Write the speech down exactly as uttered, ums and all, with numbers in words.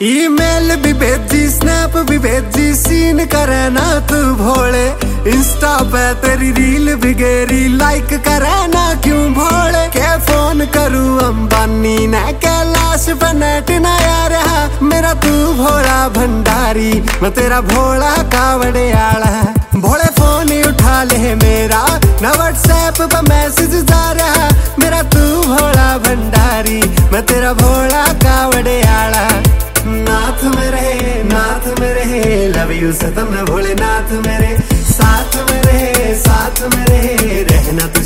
Email भी भेजी, snap भी भेजी, सीन करे ना तू भोले। इंस्टा पे तेरी रील भी गेरी, लाइक करे ना क्यों भोले। के फोन करूँ अंबानी ने, कैलाश पे नेट ना यार मेरा तू भोला भंडारी, मैं तेरा भोला कावड़े आला। भोले फोन उठा ले मेरा, ना व्हाट्सएप पे मैसेज जा रहा, मेरा तू भोला भंडारी, मैं तेरा भोला कावड़े आला। नाथ मेरे नाथ मेरे, लव यू सतम भोले नाथ मेरे, साथ मेरे साथ मेरे, रहना तू